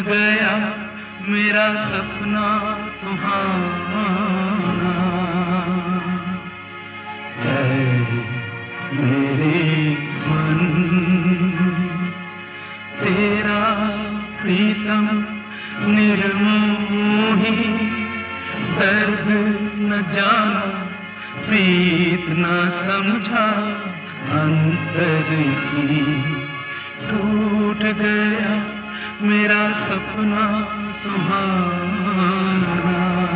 गया मेरा सपना सुहाना। है मेरे मन तेरा प्रीतम निर्मोही, दर्द न जाना प्रीत न समझा अंतर की। टूट गया मेरा सपना सुहाना।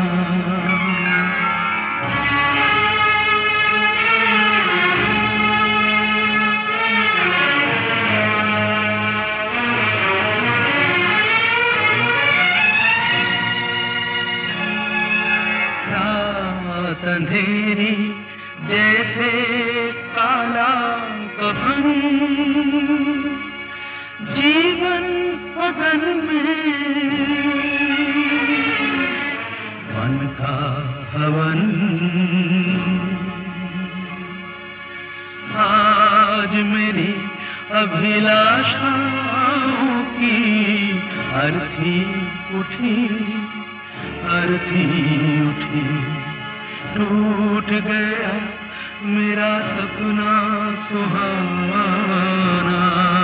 रात अंधेरी जैसे काला कफन, जीवन पगन में मन का हवन। आज मेरी अभिलाषाओं की अर्थी उठी, अर्थी उठी। टूट गया मेरा सपना सुहाना।